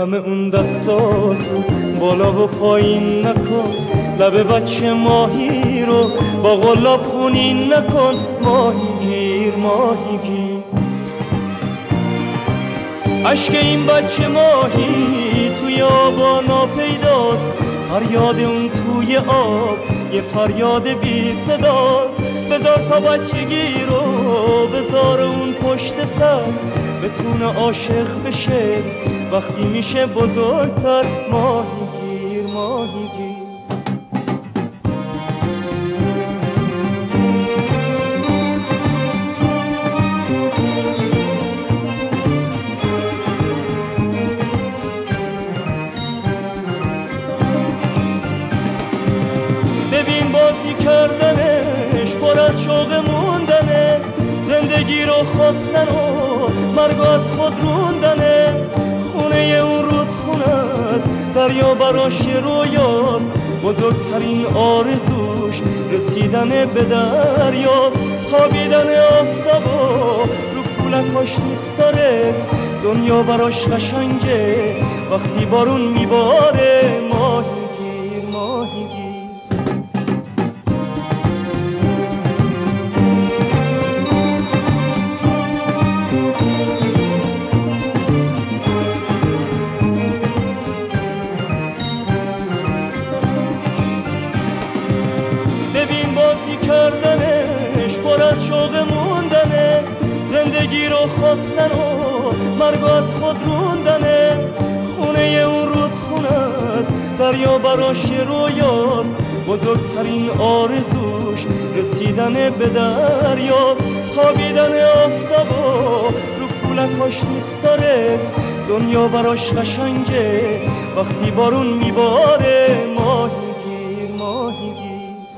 همه اون دستاتو بالا و پایین نکن، لب بچه ماهی رو با قلاب خونین نکن. ماهیگیر ماهیگیر، عشق این بچه ماهی توی آبانا پیداست، فریاد اون توی آب یه فریاد بی صداست. بذار تا بچگی رو بذار اون پشت سر، بتونه عاشق بشه وقتی میشه بزرگتر. ماهیگیر ماهیگیر، ببین بازی کردنش پر از شوق موندنه، زندگی رو خواستن و مرگ از خود روندنه. خونه اون رودخونه است، دریا براش رویاست، بزرگترین آرزوش رسیدن به دریاست. خوابیدن آفتاب و رو پولکاش دوست داره، دنیا براش قشنگه وقتی بارون میباره. ماهیگیر ماهیگیر، ببین بازی کردنش پر از شوق موندنه، زندگی رو خواستن و مرگ از خود روندنه. خونه اون رودخونه است، دریا براش رویاست، بزرگترین آرزوش رسیدن به دریاست. خوابیدن آفتاب و رو پولکاش دوست داره، دنیا براش قشنگه وقتی بارون میباره. ماهیگیر ماهیگیر،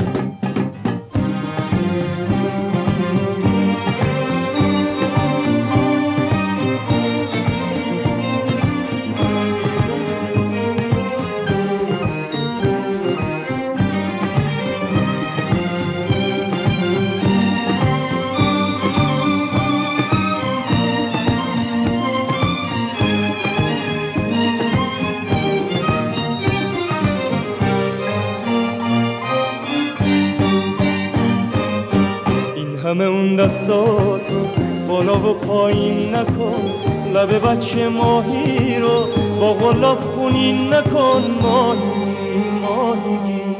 همه اون دستاتو بالا و پایین نکن، لب بچه ماهی رو با قلاب خونین نکن. ماهیگیر ماهیگیر،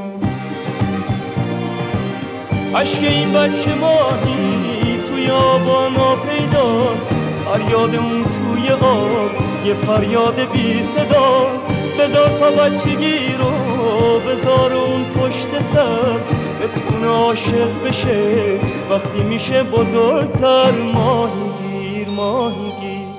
عشق این بچه ماهی توی آبانا پیداست، فریاد اون توی آب یه فریاد بی صداست. بذار تا بچگی رو بذار اون پشت سر، بتونه عاشق بشه وقتی میشه بزرگتر. ماهیگیر ماهیگیر،